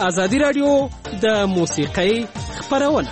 ازادي رادیو د موسیقۍ خپرونه.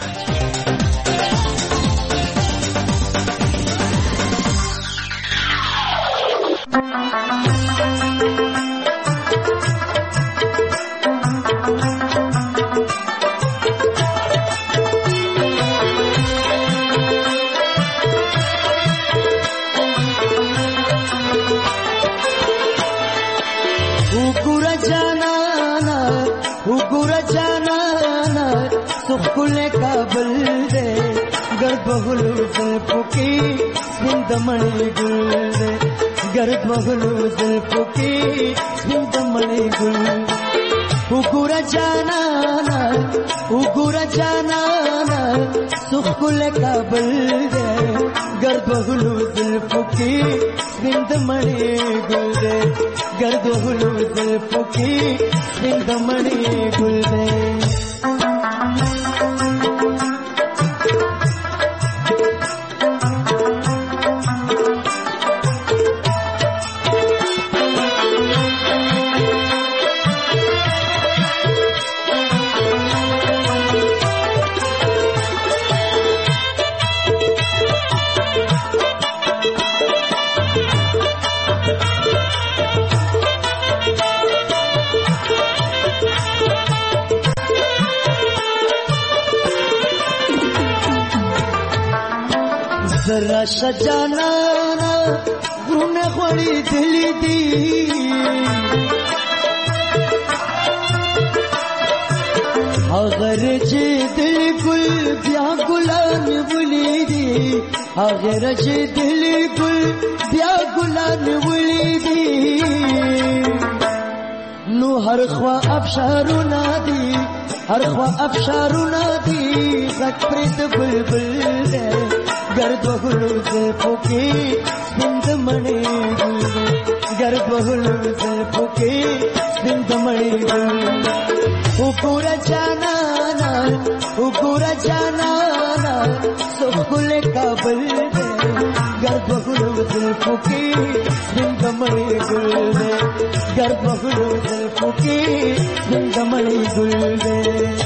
सुखुले काबल दे गर्द बहुलू जुल्फों की जिंदमणी गुल दे गर्द बहुलू जुल्फों की जिंदमणी गुल उगुरा जाना सुखुले काबल दे गर्द बहुलू जुल्फों की जिंदमणी गुल दे गर्द बहुलू जुल्फों की जिंदमणी गुल दे. जरा सजाना गुने खोड़ी दिली दी अगर जे दिल गुल ब्या गुलान बुली दी अगर जे दिल गुल ब्या गुलान बुली दी नु हर ख्वा अफशारू नादी हर ख्वा अफशारू नादी जकप्रीत बुलबुल दे गर्द बहुलू जुल्फों की जिंदमणी गुल गर्द बहुलू जुल्फों की जिंदमणी गुल उगुरा जाना सुखुले काबल दे गर्द बहुलू जुल्फों की जिंदमणी गुल दे गर्द बहुलू जुल्फों की जिंदमणी गुल दे.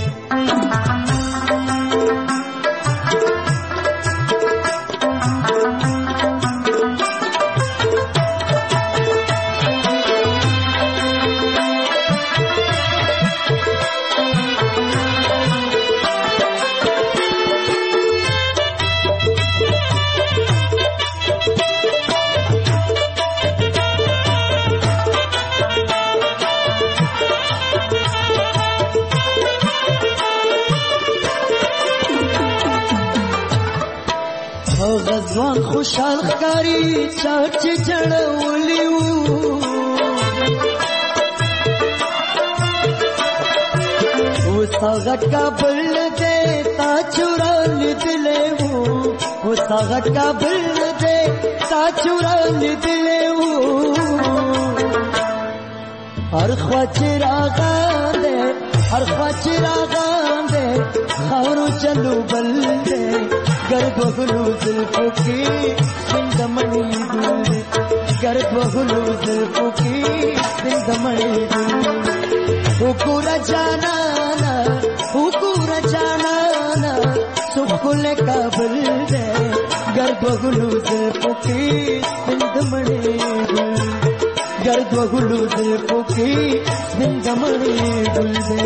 गज़वान खुशाल कारी चाच चढ़वलियू वो सागत का बल दे ता चुरान दिले वो सागत का बल दे ता चुरान दिले हर ख्वाचिरागान दे खारू चलू बल दे गर्द बहुलू जुल्फों की जिंदमणी गुल गर्द बहुलू जुल्फों की जिंदमणी गुल उगुरा जाना सुखुले काबल दे गर्द बहुलू जुल्फों की जिंदमणी गुल गर्द बहुलू जुल्फों की जिंदमणी गुल दे.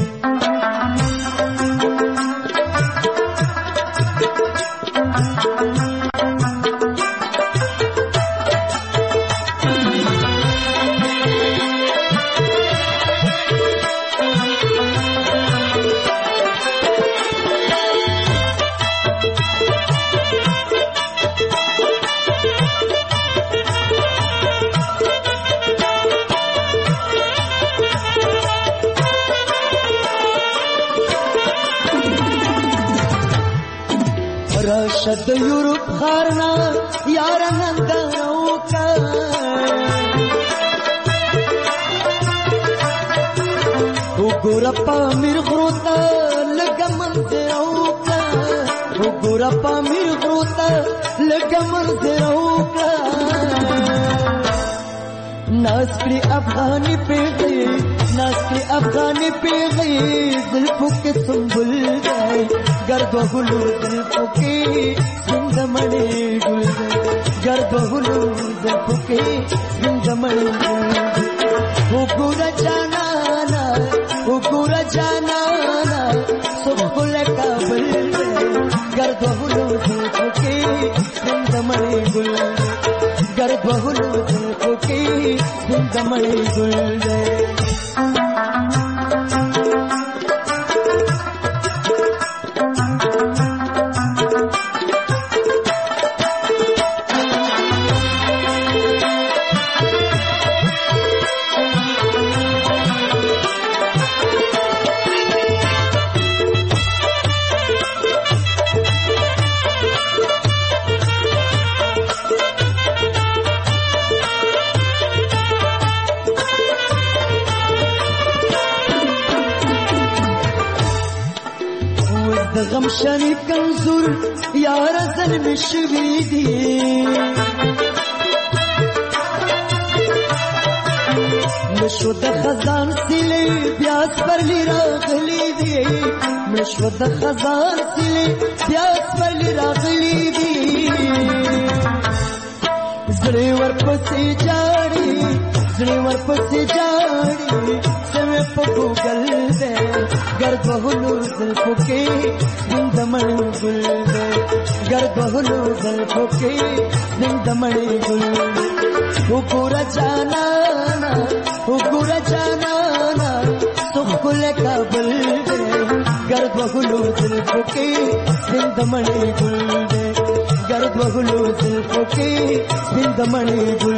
रशद यूरोप खारना यार नंदनों का उगुरप्पा मिर्गुता लगमन देओं का उगुरप्पा मिर्गुता लगमन देओं का नास्री अफगानी पे नास्ते अफगानी पेगी जुल्फों के संबुल गए गर्द गुलू जुल्फों के जिंदमणे गुल गए गर्द गुलू जुल्फों के जिंदमणे गुल हुकुरा जानाना हुकुरा जानाना सुबुल काबुल गए गर्द गुलू जुल्फों के जिंदमणे गुल गर्द गुलू जुल्फों के जिंदमणे गुल गए غم شریف کنزور یار ظلم شویدی مشود خزان سیلی بیاس پر لی راغلی دی مشود خزان سیلی بیاس پر لی راغلی دی زړی ورپسې جاړي زړی ورپسې جاړي سمې په ګوګل دې ګرد وهلو زلفو کې زندمړ ګل دې ګرد وهلو زلفو کې زندمړ ګل وګوره جانانا وګوره جانانا سخل کابل دې ګرد وهلو زلفو کې زندمړ ګل دې गर्द वगुलू जुल्फों के जिंदमणि गुल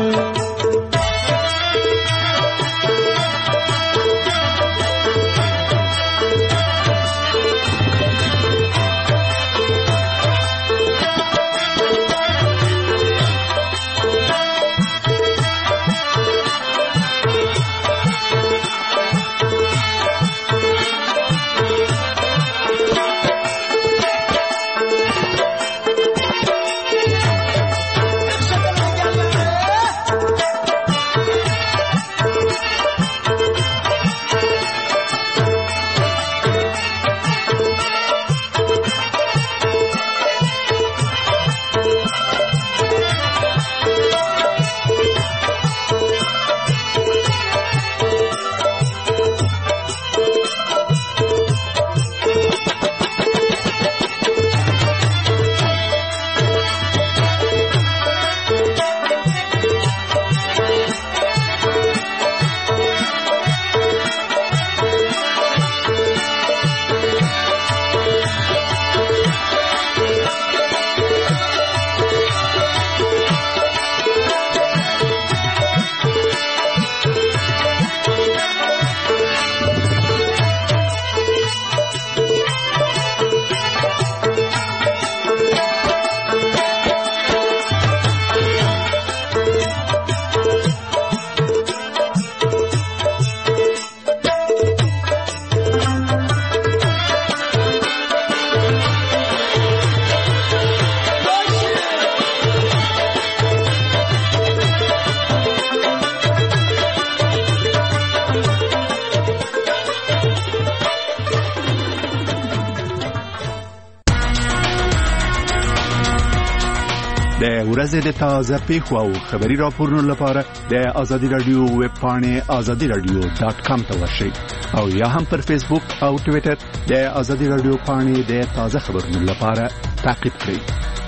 ورځې د تازه پیښو او خبري راپورونو لپاره د آزادي رادیو ویب پاڼې azadiradio.com ته ورشئ او یا هم پر فیسبوک او ټوئیټر د آزادي رادیو پاڼې د تازه خبرونو لپاره تعقیب کړئ.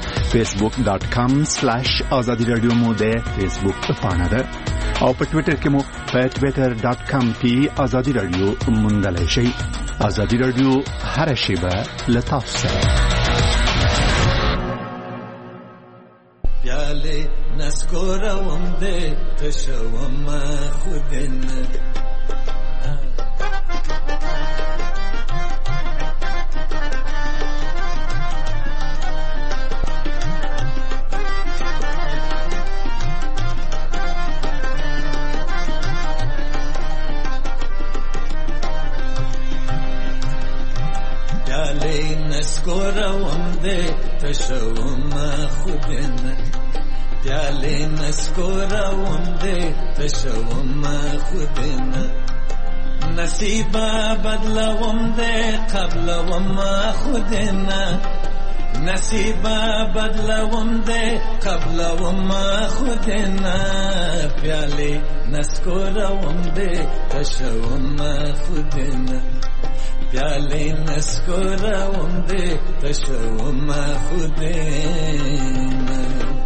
facebook.com/azadiradio مو د فیسبوک پاڼه ده او په ټوئیټر کې مو په twitter.com/azadiradio موندلای شئ. آزادي رادیو هر شیبه لطف سره پیاله نسکورم ده تشوم خودن پیاله نسکورم ده تشوم خودن پیاله نسکورم ده تشوم خودن نصیبا بدلوم دې قبلوم خودنا نصیبا بدلوم دې قبلوم خودنا پیالې نسکوروم دې تشوم خودنا پیالې نسکوروم دې تشوم خودنا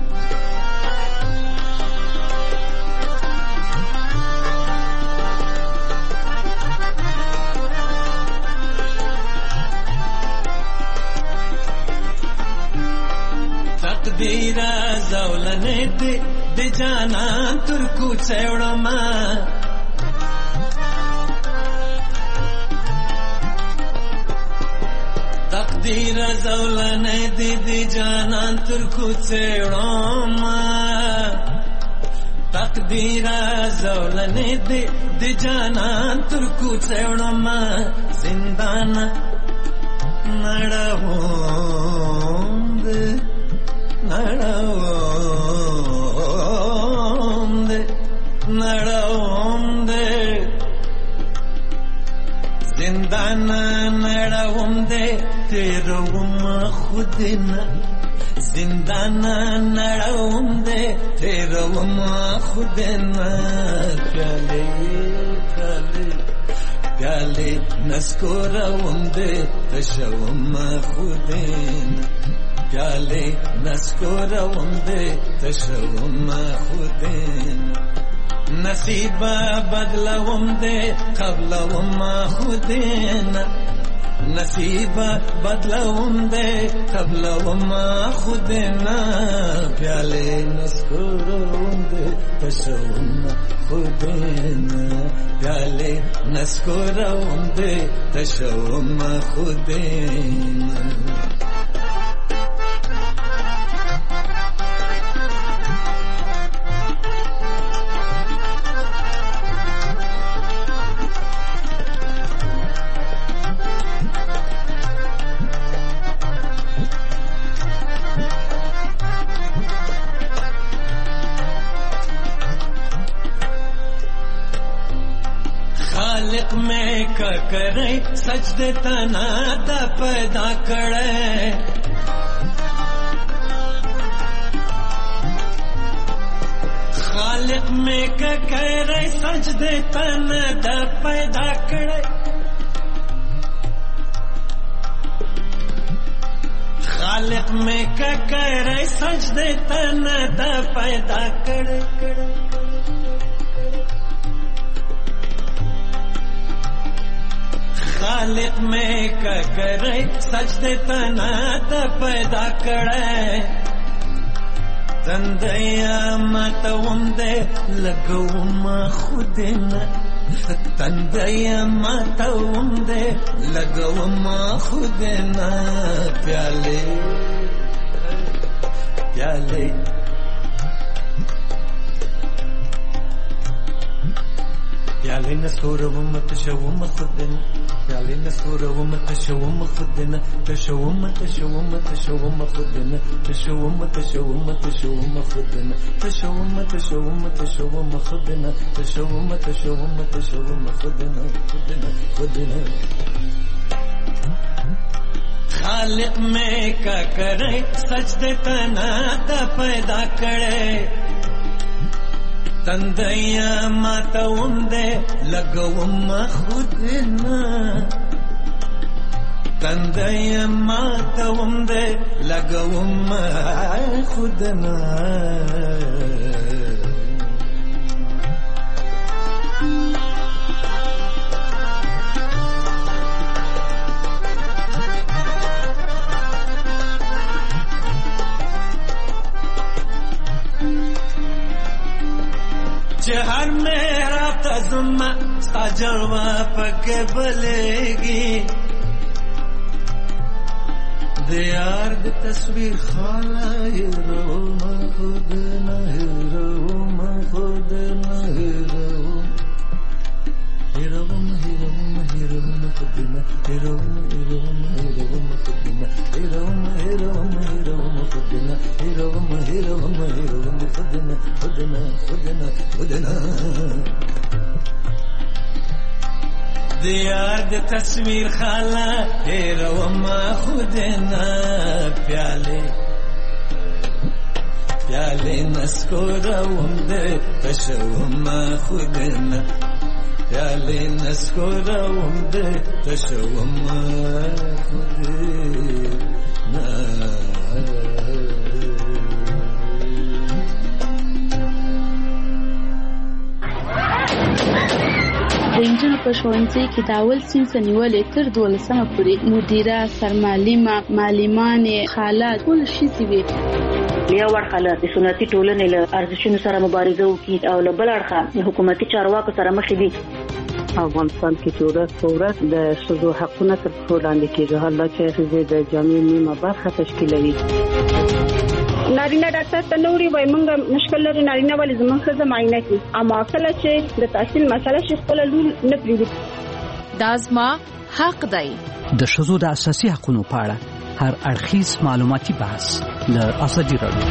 تقدیرا زولنه دی جانان ترکو چوڑما تقدیرا زولنه دی جانان ترکو چوڑما تقدیرا زولنه دی جانان ترکو چوڑما زندان نڑاوند نڑاوند زندان نڑاوند تیروم خودنا زندان نڑاوند تیروم خودنا پیالے پیالے پیالے نسکوروم دے تشوم خودنا پیالے نسکوروم دے تشوم خودنا نصیبا بدلوم دے قبلوم خودنا نصیبا بدلوم دے قبلوم خودنا پیالے نسکوروم دے تشوم خودنا پیالے نسکوروم دے تشوم خودنا خالق میں کا کرے سجدے تنا دا پیدا کرے خالق میں کا کرے سجدے تنا دا پیدا کرے خالق میں کا کرے سجدے تنا دا پیدا کرے خالق میں کا کرے سجدے تنا دا پیدا کرے تندیا ماتوم دے لگوم خودنا تندیا ماتوم دے لگوم خودنا پیالے پیالے پیالے نسکوروم تشوم خودنا پیالے نسکوروم تشوم خودنا تشوم تشوم تشوم خودنا تشوم تشوم تشوم خودنا تشوم تشوم تشوم خودنا تشوم تشوم تشوم خودنا خودنا خودنا خالق میں کا کرے سجدے تنا دا پیدا کرے تندیا ماتوم دے لگوم خودنا تندیا ماتوم دے لگوم خودنا جہر میرا تزمہ ستا جلوہ پک بلے گی دیار دی تصویر خالا ہیروم خودنا ہیروم خودنا ہیروم ہیروم ہیروم ہیروم خودنا ہیروم ہیروم ہیروم خودنا ہیروم ہیروم ہیروم خودنا ہیروم ہیروم ہیروم خودنا خودنا خودنا خودنا دیار د تصویر خالا هیرو ما خودنا پیاله نسکورم ده تشوم ما خودنا پیاله نسکورم ده تشوم ما خودنا د انجونو په ښوونځي کې د اول صنف نیولې تر 12مه پورې مدیره، سرمعلمه، معلمانې، خاله ټول ښځې وې. یو اړخه له سنتي ټولنې له ارزښتونو سره مبارزه وکړي او له بل اړخه حکومتي چارواکو سره مخ دي. افغانستان کې چې ورځ په ورځ د ښځو حقونه تر پښو لاندې کېږي، حالا چې ښځې د جامعې نیمه برخه تشکیلوي. نارینه ډاکټر ته نوري وای مونږ مشکل لري نارینه ولې زموږ ښځه معاینه کوي، اما کله چې د تحصیل مسله شي خپل لور نه پریږدي. دا زما حق دی. د ښځو د اساسي حقوقو په اړه هر اړخیز معلوماتي بحث د ازادي راډیو.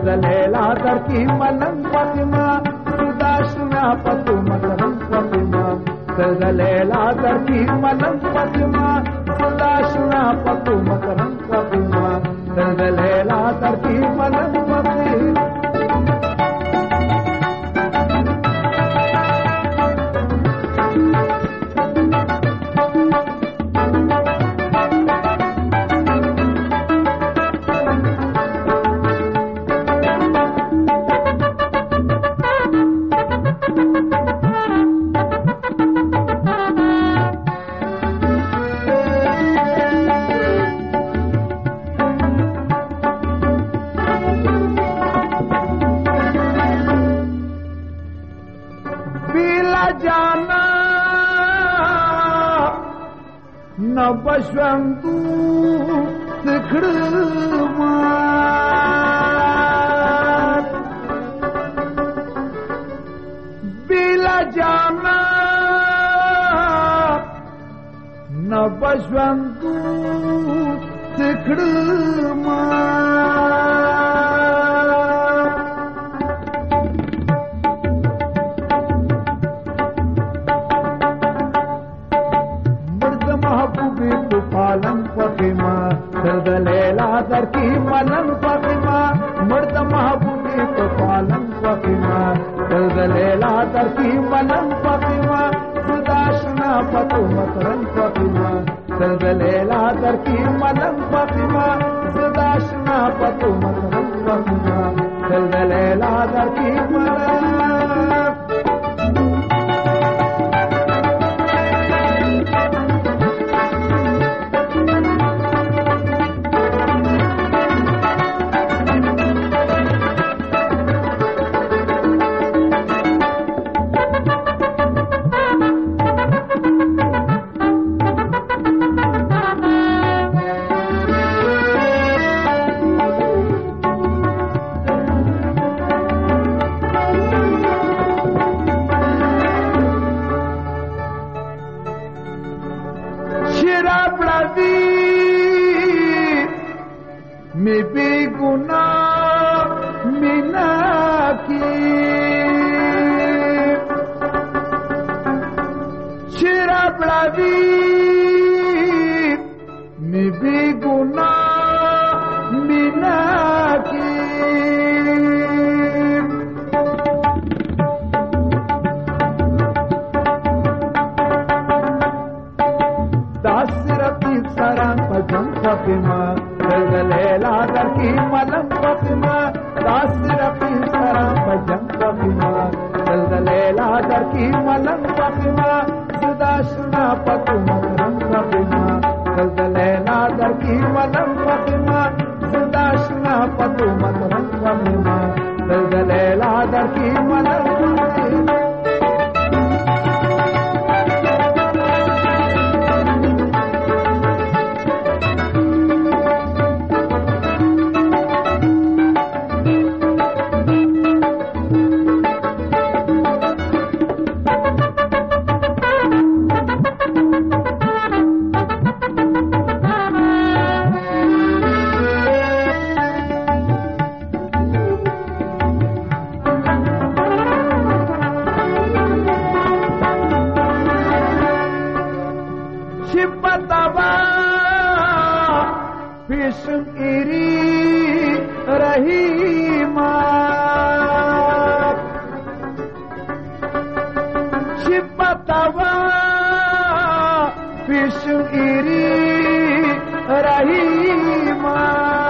زلیلا در کی ملنگ فاطمہ سداشنا پتو مدرم فاطمہ दलदलेला दरकी मलंग पतिमा सदाशना पतु मकरंग पतिमा दलदलेला दरकी मलंग पतिमा बशवंतू सिखड़मा बिला जाना न बशवंतू सिखड़मा पालन पतिमा दलदलेला दरकी मलन पतिमा मर्द महबूबी तो पालन पतिमा दलदलेला दरकी मलन पतिमा सुदाशना पतु मकरन पतिमा दलदलेला दरकी मलन पतिमा सुदाशना पतु मकरन पतिमा दलदलेला दरकी मलन मैं बेगुनाह मिना की शराब लादी मैं बेगुनाह मिना की दास रतीब सरान भजन पतिमा दलदलेला दरकी मलंग पतिमा दास रतीब सरान भजन पतिमा दलदलेला दरकी मलंग पतिमा सुदाशना पतु मकरंग पतिमा दलदलेला दरकी मलंग पतिमा सुदाशना पतु मकरंग पतिमा दलदलेला दरकी मलंग पतिमा Pishum iri rahima Shipatawa Pishum iri rahima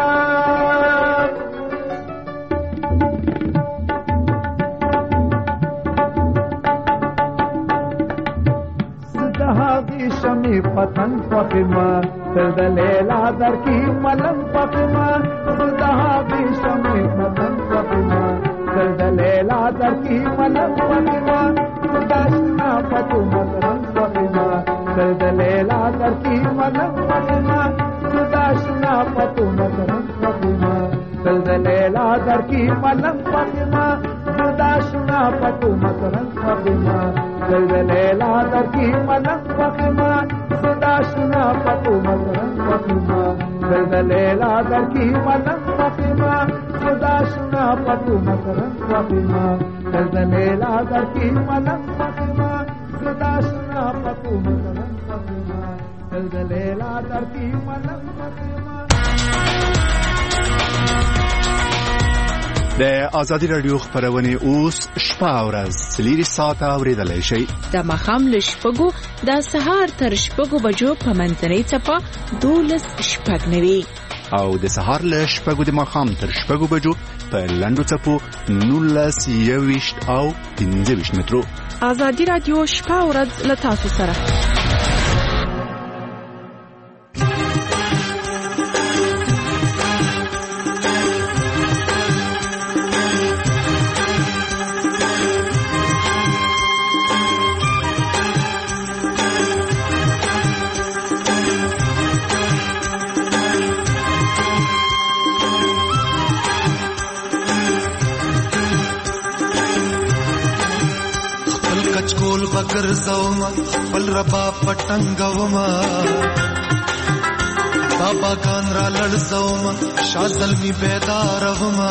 Sidahagi shami patan Fatima दलदलेला दरकी मलंग पतिमा सुदाहाबी शमी मलन पतिमा दलदलेला दरकी मलंग पतिमा सुदाशना पतु मकरंग पतिमा दलदलेला दरकी मलंग पतिमा सुदाशना पतु मकरंग पतिमा दलदलेला दरकी मलंग पतिमा सुदाशना पतु मकरंग पतिमा दलदलेला दरकी मलंग पतिमा सुदाशना पतु मकरंग पतिमा दलदलेला दरकी मलंग पतिमा सुदाशना पतु मकरंग पतिमा दलदलेला दरकी मलंग पतिमा सुदाशना پتو ملنګ پخما د لیلا درکی ملنګ پخما. د آزادی رادیو خبرونه اوس شپه او ورځ 3 ساعته اوریدلای شئ. د ماښام له شپږو د سهار تر شپږو بجو په منځنۍ څپه 12:09 او د سهار له شپږو د ماښام تر شپږو بجو په لنډو څپو 19:20 او 15 مترو. آزادی رادیو شپه او ورځ له تاسو سره. بگر زوما بل ربا پټنګوما بابا ګان را لړ زوما شازل می بیداروما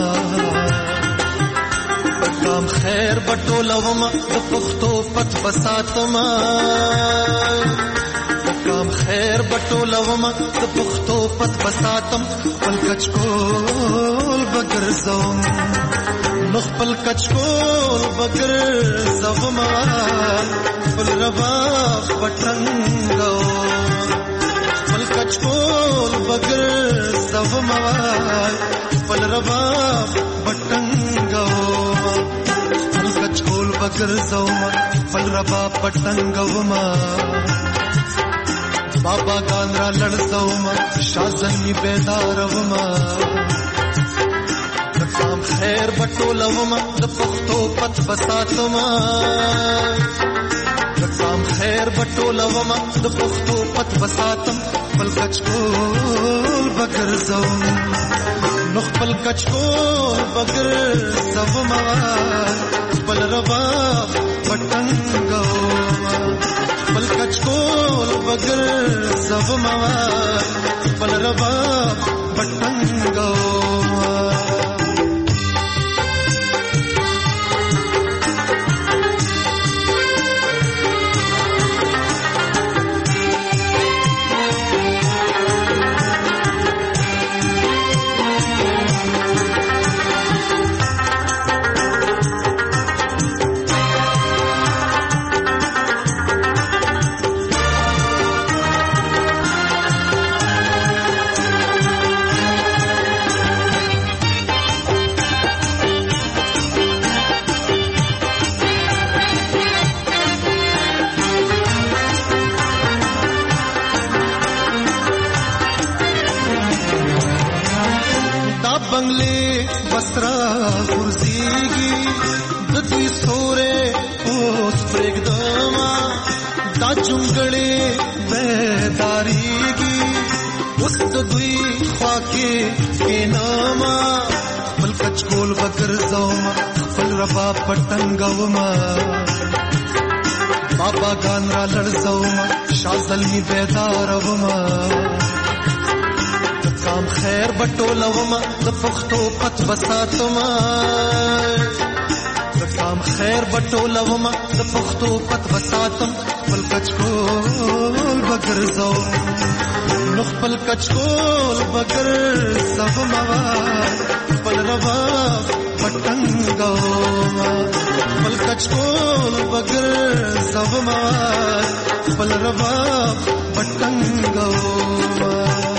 کام خیر بټولوما د پښتو پت بساتما کام خیر بټولوما د پښتو پت بساتم بل کچکول بگر زوما نخپل کچکول بگر زوما پل ربا پټنګو پل کچکول بگر زوما پل ربا پټنګو پل کچکول بگر زوما پل ربا پټنګو ما بابا ګان را لړ زوما شازنی بیداروما کام خیر بټولوما د پښتو پت بساتما کام خیر بټولوما د پښتو پت بساتم بل کچکول بگر زوم نو خپل کچکول بگر زوما بل ربا پټنګو بل کچکول بگر زوما بل ربا پټنګو. پټنګوما بابا ګان را لړزوما شازل می بیداروما کام خیر بټولوما د پښتو پت بساتما کام خیر بټولوما د پښتو پت بساتم بل کچکول بگر زوم نو خپل کچکول بگر زوما بل ربا پټنګوما بل کچکول بگر زوما بل ربا پټنګوما.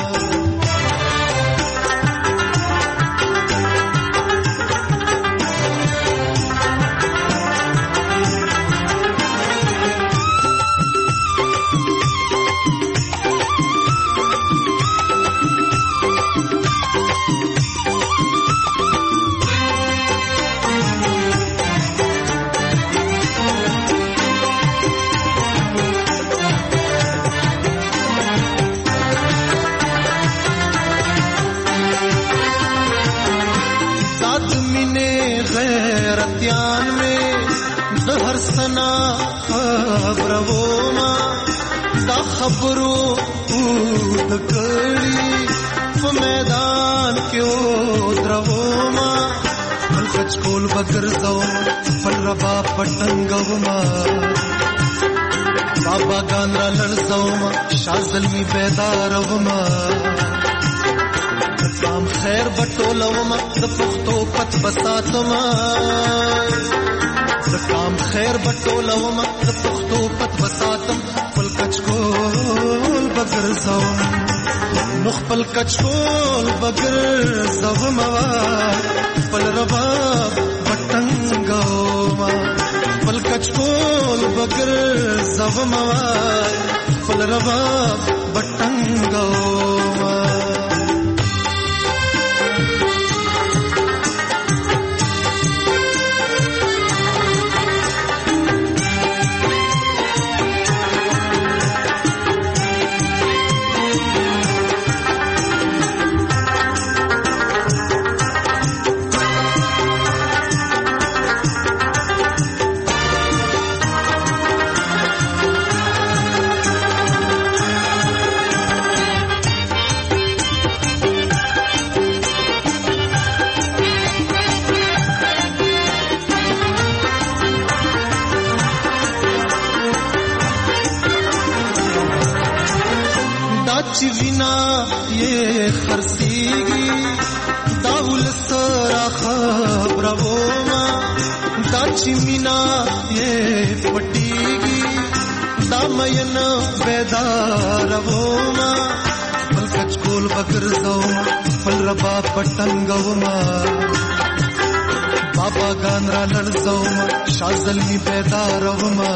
خبرو د کړي په میدان کې او دروما بل کچکول بگر زو بل ربا پټنګوما بابا ګان را لړزوما شازلمی بیداروما کام خیر بټولوما د پښتو پت بساتما کام خیر بټولوما د پښتو پت بساتم خپل کچکول بغیر زوم نو خپل کچکول بغیر زوم خپل رباب بټنګوما خپل کچکول بغیر زوم خپل رباب بټنګوما چې وینا یې خرسيږي داول سره خبروما دا چې مینا یې پټيږي دا مین بیداروما بل کچکول بګرځوما بل ربا پټنګوما بابا ګان را لړزوما شازلمی بیداروما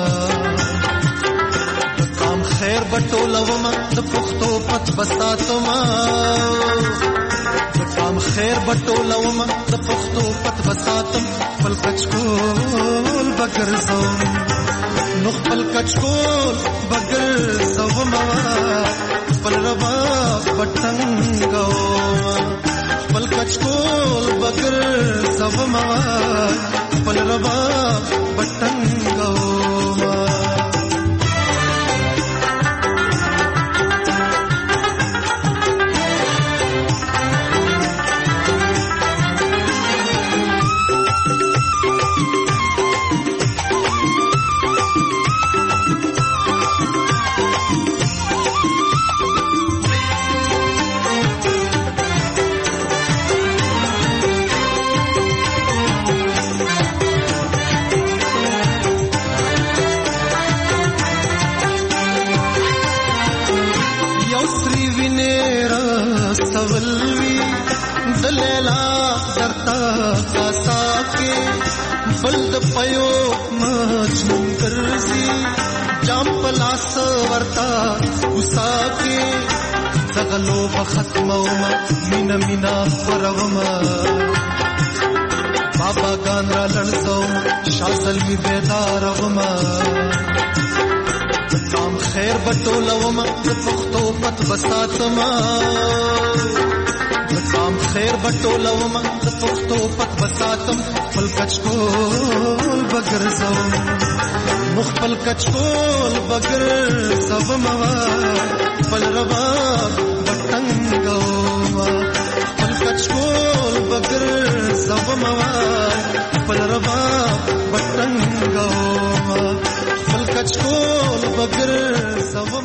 خیر بټولوما د پښتو پت بساتما کام خیر بټولوما د پښتو پت بساتم خپل کچکول بغیر زوم نو خپل کچکول بغیر زوم خپل ربا بټنګوما خپل کچکول بغیر زوم خپل ربا بټنګوما سولوی دلیلا درتا خاصا کے بلد پیو مجنون کرزی جام پلاس ورتا گسا کے زغلو بختموما مینا مینا خوروما بابا گان را لړزوما شازلمی بیداروما کام خیر بټولوما د پښتو پت بساتما کام خیر بټولوما د پښتو پت بساتم خپل کچکول بغیر زوم مخبل کچکول بغیر زوم خپل ربا بټنګوما خپل کچکول بغیر زوم خپل ربا بټنګوما خپل کچکول بغیر زوم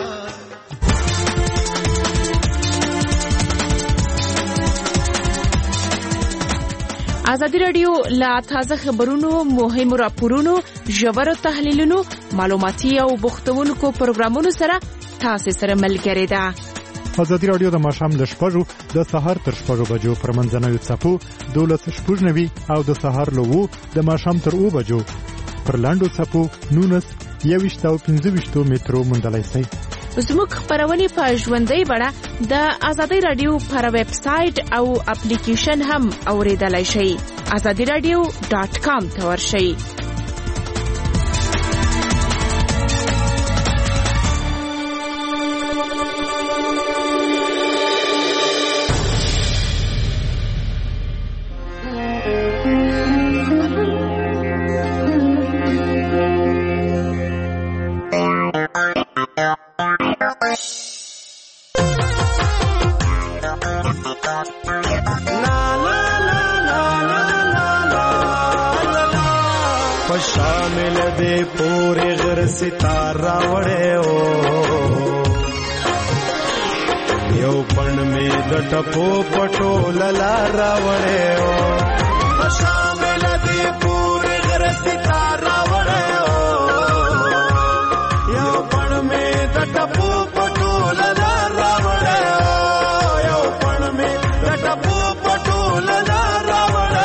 ازادي رادیو لا تازه خبرونو مهم راپورونو ژور تحلیلونو معلوماتي او بوختونکو پروګرامونو سره تاسو سره ملګری ده. ازادي رادیو د ماښام د 6 د سهار تر 6 بجو پر منځنوي څپو 12:09 او د سهار له 2 د ماښام تر 2 بجو پر لاندو څپو 19:15 مترو مندلای شي. زموږ خبرونه په ژوندۍ بڼه د ازادي رادیو پر ویب سټ او اپلیکیشن هم اوریدلای شئ. azadiradio.com ته ورشئ. Shah شامل دې پورې غر ستار راوړې او یو پڼ مې د ټپو پټو للا راوړې او شامل دې پورې غر ستار راوړې او یو پڼ مې د ټپو پټو للا راوړې او یو پڼ مې د ټپو پټو للا راوړې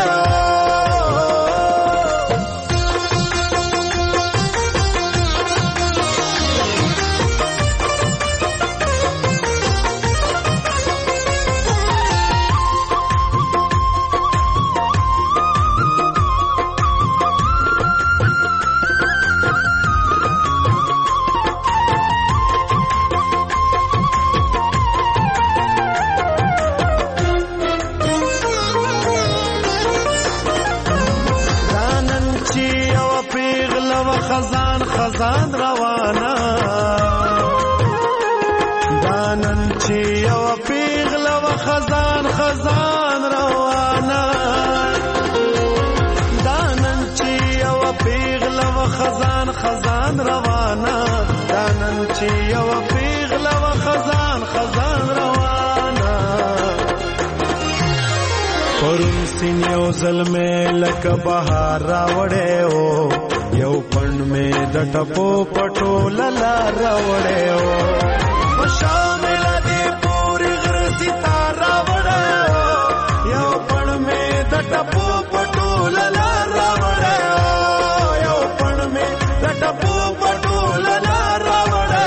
خزان روانه دانن چې یو پیغله و خزان روانه دانن چې یو پیغله و خزان روانه دانن چې یو پیغله و خزان روانه پرون سین یو ظلمه لکه بهار راوړې او یو پڼ مې د ټپو پټو للا راوړې او شامل دې پورې غر ستار راوړې او یو پڼ مې د ټپو پټو للا راوړې او یو پڼ مې د ټپو پټو للا راوړې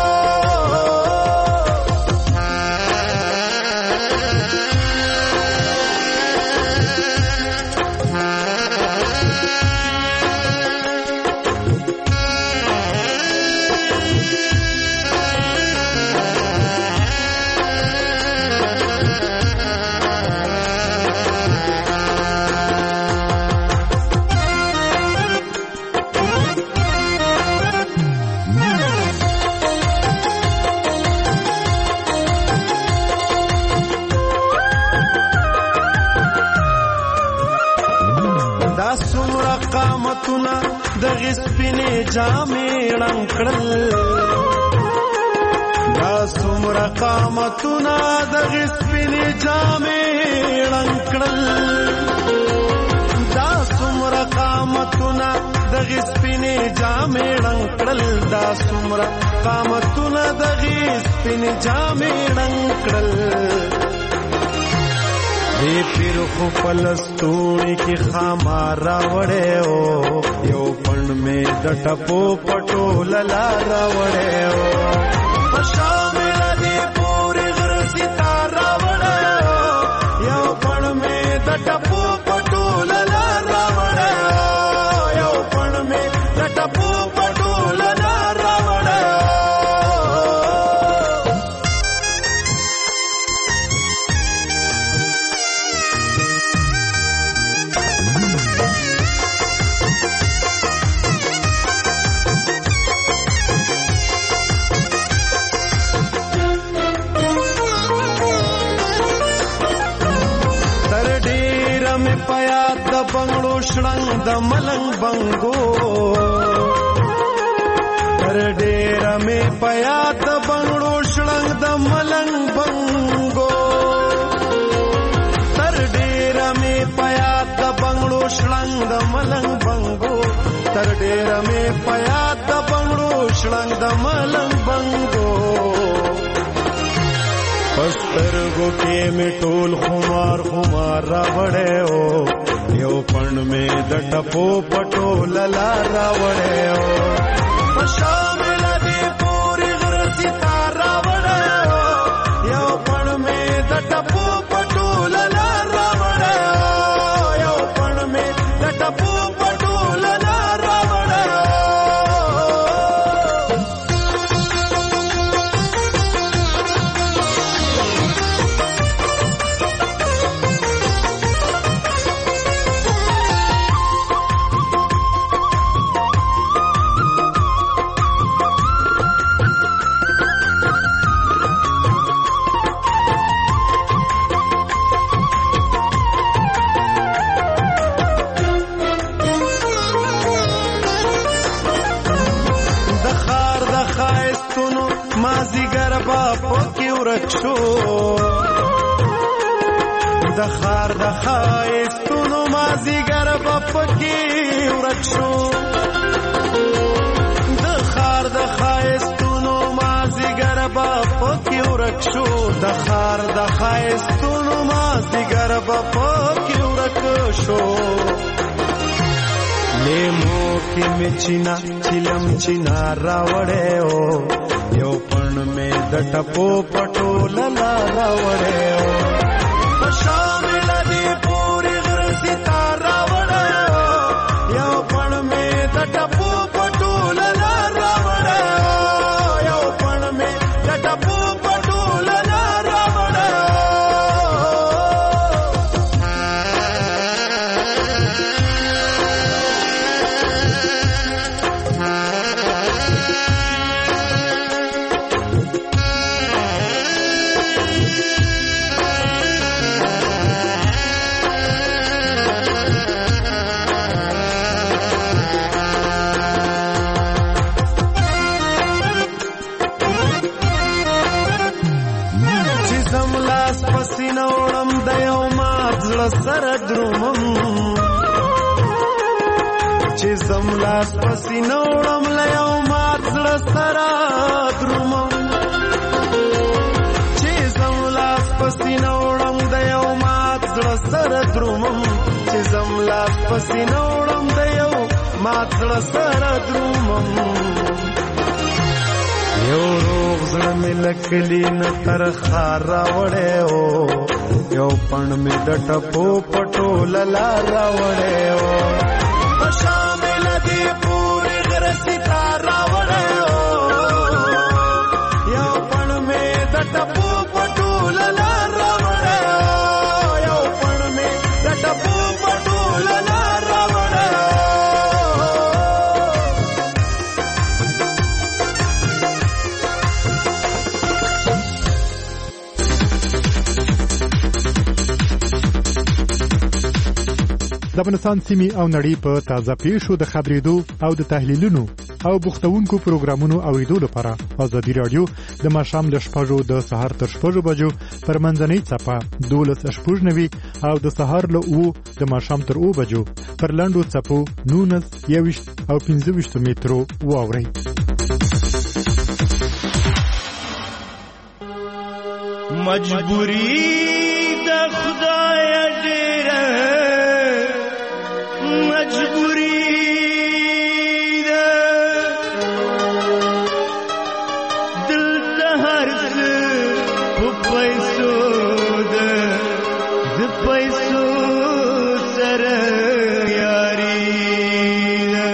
دغه سپینې جامې رنګ کړل دا څومره قامتونه دغه سپینې جامې رنګ کړل دا څومره قامتونه دغه سپینې جامې رنګ کړل دا څومره قامتونه دغه سپینې جامې رنګ کړل دې پیر خو پلستونی کی خامار راوړې او یو پڼ مې د ټپو پټو للا راوړې او شامل دې پورې غر ستار راوړې او یو پڼ مې د ټپو پټو للا راوړې او یو پڼ مې د ټپو پټو للا راوړې بنگړو شړنګ د ملنګ بنګو تر ډېر مې پیا د بنگړو شړنګ د ملنګ بنګو تر ډېر مې پیا د بنگړو شړنګ د ملنګ بنګو تر ډېر مې پیا د بنگړو شړنګ د ملنګ بنګو پسترګو کې مې ټول خمار راوړې او یو پڼ مې د ټپو پټو للا راوړې او شامل دې پورې غر ستار راوړې او یو پڼ مې د ټپو پټو للا راوړې او یو پڼ مې د ټپو پټو للا راوړې ورک شو د خار د خایستونو مازیګر به پکې ورک شو د خار د خایستونو مازیګر به پکې ورک شو د خار د خایستونو مازیګر به پکې ورک شو لیمو کې مې چینا چلم چینا راوړې او یو پړ مې د ټپو پټو للا راوړې او شامل دی پوری غر ستاره راوړې یو پړ مې د ټپو پټو للا راوړې یو پړ مې د ټپو پټو للا راوړې پسینوړم د یو مات زړه سره درومم چې زملاس پسینوړم له یو مات زړه سره درومم چې زملاس پسینوړم د یو مات زړه سره درومم چې زملاس پسینوړم د یو مات زړه سره درومم یو روغ زړه مې لکلی نه تر خار راوړې او یو پڼ مې د ټپو پټو للا راوړې او شامل دی پوری غر ستاره راوړې او یو پڼ مې د ټپو پټو للا راوړې او یو پڼ مې د ټپو پټو للا راوړې د افغانستان سیمې او نړۍ په تازه پیښو د خبرېدو او د تحلیلونو او بوختونکو پروګرامونو اوریدو لپاره ازادي رادیو د ماښام له 6 د سهار تر 6 بجو پر منځنۍ څپه 12:90 او د سهار له 9 د ماښام تر 9 بجو پر لاندو څپو 19 21 او 25 مترو واوري مجبوری د خدای ډیره مجبوری ده دل ته هر څه په پیسو ده د پیسو سره یاري ده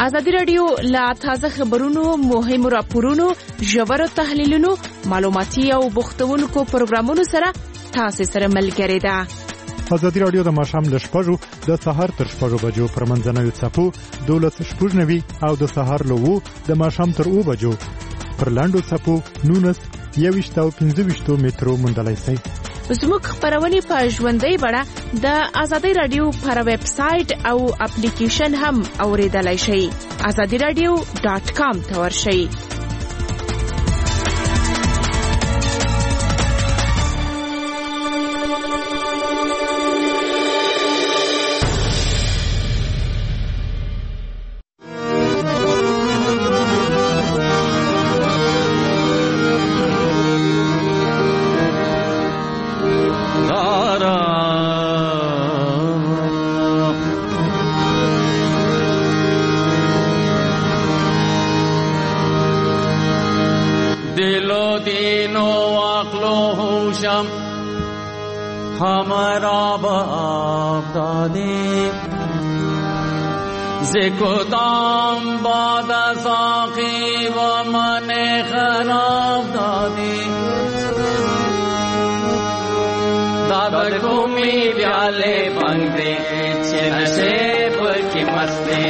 ازادي رادیو لا تازه خبرونو مهمو راپورونو ژورو تحلیلونو معلوماتي او بوختونکو پروګرامونو سره تاسو سره ملګری ده. ازادي رادیو د ماښام له 6 د سهار تر 6 بجو پر منځنوي څپو 12:90 او د سهار له 2 د ماښام تر 2 بجو پر لاندو څپو 19:25 مترو مندلای شي. زموږ خبرونه په ژوندۍ بڼه د ازادي رادیو پر ویب سټ او اپلیکیشن هم اوریدلای شئ. azadiradio.com ته ورشئ. हमारा बाप दादी ज़िक़दाम बाद साक़ी व मन खराब दादी दादा घूमी प्याले बंदे छे नशे पर की मस्ती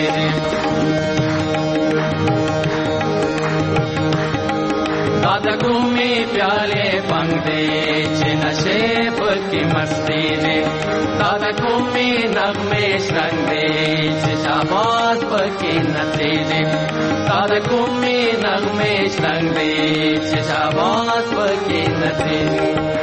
दादा घूमी प्याले बंदे छे नशे पर की मस्ती ने दादा घूमी नगमे शंदे छे शाबाश पर की नतीजे दादा घूमी नगमे शंदे छे शाबाश पर की नतीजे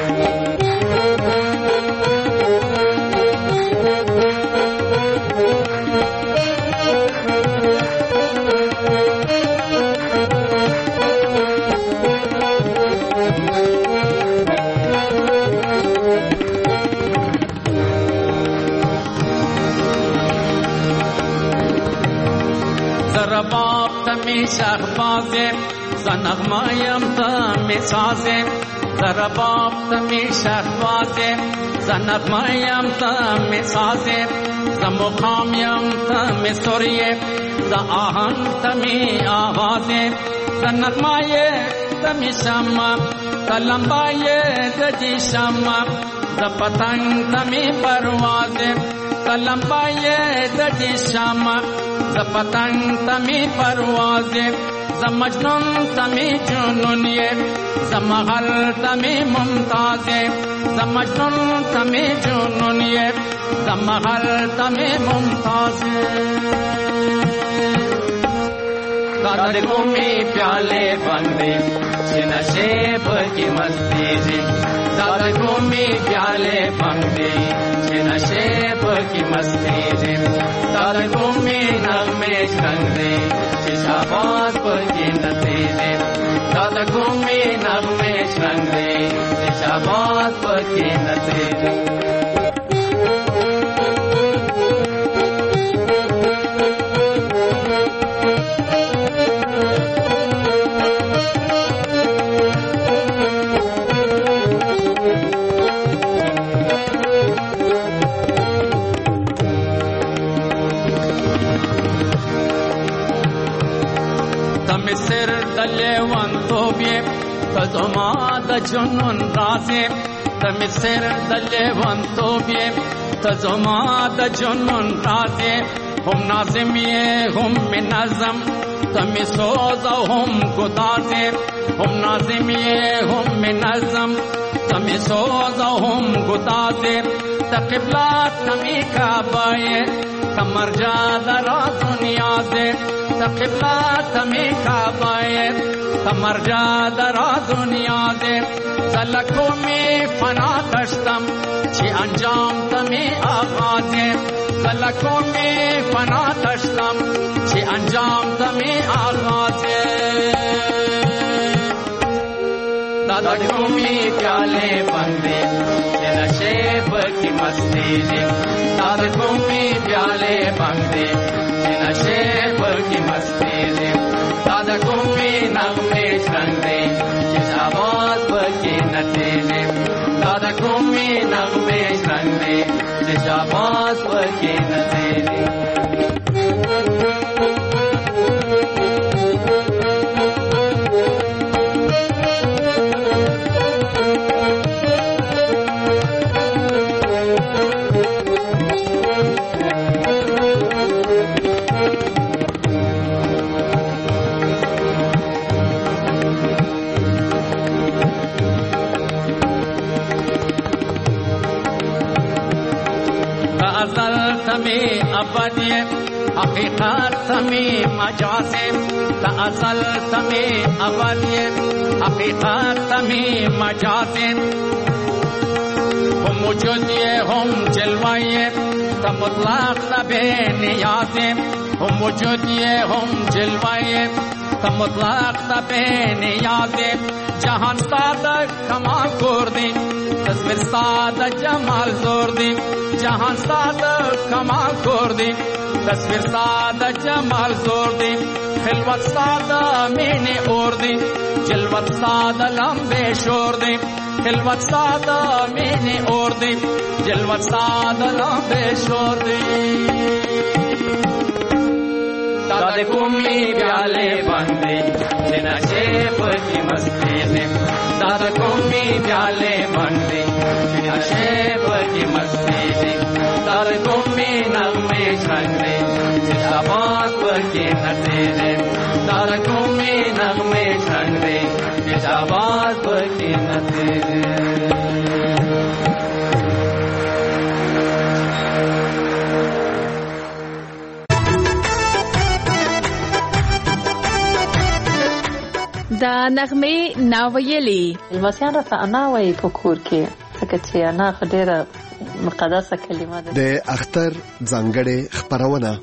बाप तमी शहबाजे ज़नग़मायम तमी साजे ज़रा बाप तमी शहबाजे ज़नग़मायम तमी साजे ज़मुखामयम तमी सुरिये ज़आहंग तमी आवाज़े ज़नग़माये तमी शम्मा ज़लंबाये गजी शम्मा ज़पतंग तमी परवाज़े ज़लंबाये गजी शम्मा ज़पतंग तमी परवाज़े ज़मजनून तमी जुनूनिये ज़महल तमी मुमताज़े ज़मजनून तमी जुनूनिये ज़महल तमी मुमताज़े दादा घूमी प्याले बंदे छे नशे पर की मस्ती जी दादा घूमी प्याले बंदे छे नशे पर की मस्ती जी दादा घूमी नगमे शंदे छे शाबाश पर की नतीजे दादा घूमी नगमे शंदे छे शाबाश पर की नतीजे सिर दले वन तो भी तजमा द जुनून राज़े तम सिर दले वन तो भी तजमा द जुनून राज़े हम नाज़िमिये हम नज़म तम सोज़ हम गुदाज़े हम नाज़िमिये हम नज़म तम सोज़ हम गुदाज़े तक़िबला तमी काबाये तमरजा दरा दुनिया से तक़िबला तमी काबाये तमरजा दरा दुनिया से ज़लकों में फना दश्तम छे अंजाम तमी आगाज़े ज़लकों में फना दश्तम छे अंजाम तमी आगाज़े दादा घूमी प्याले बंदे छे नशे पर की मस्ती जी दादा घूमी प्याले बंदे छे नशे पर की मस्ती जी दादा घूमी नगमे शंदे छे शाबाश पर की नतीजे दादा घूमी नगमे शंदे छे शाबाश पर की नतीजे ازل تمی ابدی حقیقت تمی مجازی تا ازل تمی ابدی حقیقت تمی مجازی هم وجودی هم جلوی تا مطلق تبی نیازی هم وجودی هم جلوی تا مطلق تبی نیازی جهان ساده کمال کردی تصویر ساده جمال زوردی جهان ساده کمال کردی تصویر ساده جمال زوردی خلوت ساده مینی اوردی جلوت ساده لمبه شوردی خلوت ساده مینی اوردی جلوت ساده لمبه شوردی داده کومی بیاله بندی نشے پتی مستی نے دادا کومی پیالے بندے نشے پتی مستی نے دادا کومی نغمے چھنڈے جشابات پتی نتے نے دادا کومی نغمے چھنڈے جشابات پتی نتے نے دا نغمه ناویلی المسیان را ته انا وایي په کور کې ځکه چې انا خو ډېره مقدسه کلمه ده. د اختر ځانګړې خپرونه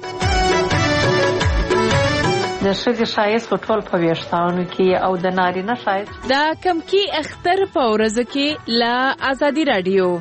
د ښځې ښایست په ټول په ویښتانو کې او د نارینه ښایست دا کمکی اختر په ورځو کې له ازادي رادیو.